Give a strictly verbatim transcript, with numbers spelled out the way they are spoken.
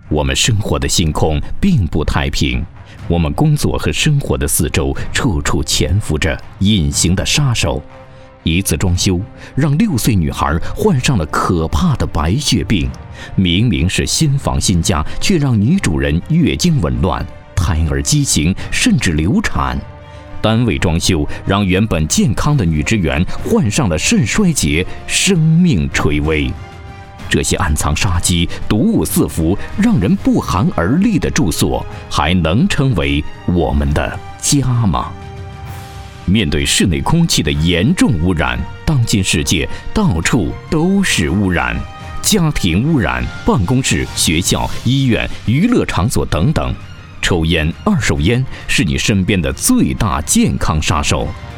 我们生活的星空并不太平，我们工作和生活的四周处处潜伏着隐形的杀手。一次装修让六岁女孩患上了可怕的白血病，明明是新房新家，却让女主人月经紊乱、胎儿畸形，甚至流产。单位装修让原本健康的女职员患上了肾衰竭，生命垂危。这些暗藏杀机、毒物四伏、让人不寒而栗的住所，还能称为我们的家吗？面对室内空气的严重污染，当今世界到处都是污染，家庭污染、办公室、学校、医院、娱乐场所等等。抽烟、二手烟是你身边的最大健康杀手。